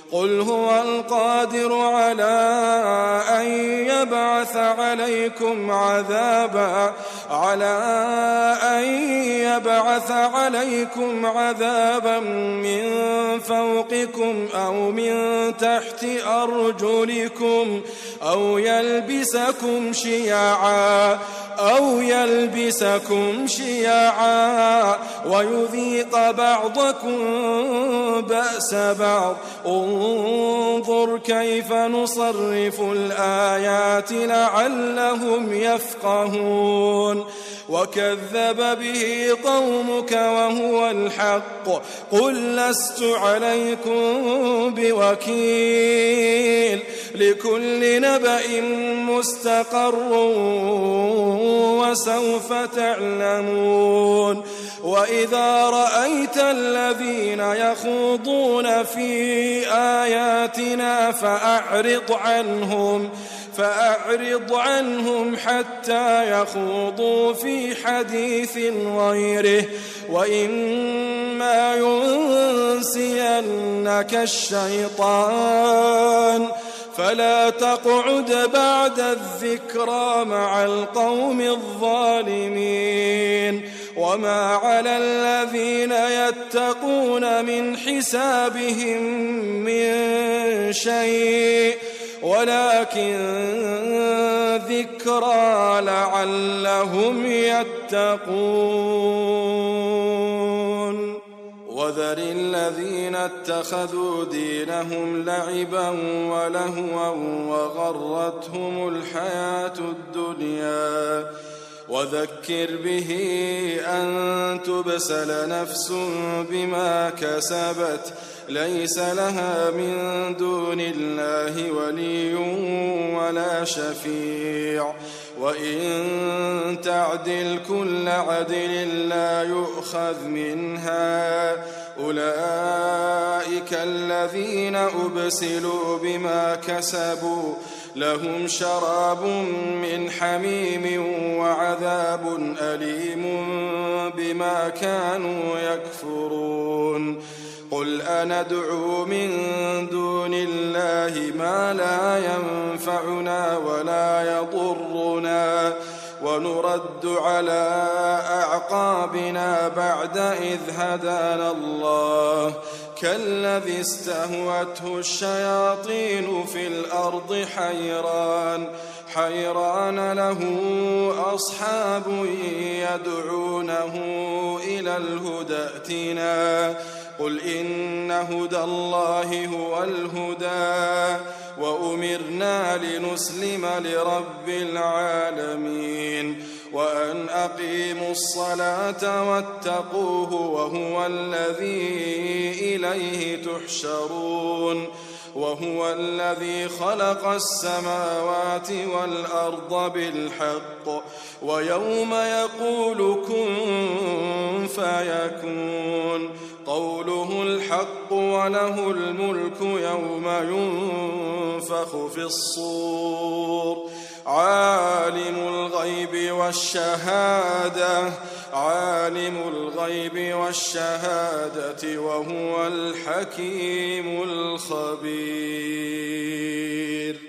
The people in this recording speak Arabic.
قل هو القادر على أن يبعث عليكم عذابا من فوقكم أو من تحت أرجلكم أو يلبسكم شيعا ويذيق بعضكم بأس بعض. انظر كيف نصرف الآيات لعلهم يفقهون. وكذب به قومك وهو الحق قل لست عليكم بوكيل لكل نبأ مستقر وسوف تعلمون. وإذا رأيت الذين يخوضون في آياتنا فأعرض عنهم حتى يخوضوا في حديث غيره وإما ينسينك الشيطان فلا تقعد بعد الذكرى مع القوم الظالمين. وما على الذين يتقون من حسابهم من شيء ولكن ذكرى لعلهم يتقون. وذر الذين اتخذوا دينهم لعبا ولهوا وغرتهم الحياة الدنيا وذكر به أن تبسل نفس بما كسبت ليس لها من دون الله ولي ولا شفيع وإن تعدل كل عدل لا يؤخذ منها أولئك الذين أبسلوا بما كسبوا لهم شراب من حميم وعذاب أليم بما كانوا يكفرون. قل أندعو من دون الله ما لا ينفعنا ولا يضرنا ونرد على أعقابنا بعد إذ هدانا الله كالذي استهوته الشياطين في الأرض حيران له أصحاب يدعونه إلى الهدى ائتنا قل إن هدى الله هو الهدى وأمرنا لنسلم لرب العالمين وأن أقيموا الصلاة واتقوه وهو الذي إليه تحشرون. وهو الذي خلق السماوات والأرض بالحق ويوم يقول كن فيكون قوله الحق وله الملك يوم ينفخ في الصور عالم الغيب والشهادة وهو الحكيم الخبير.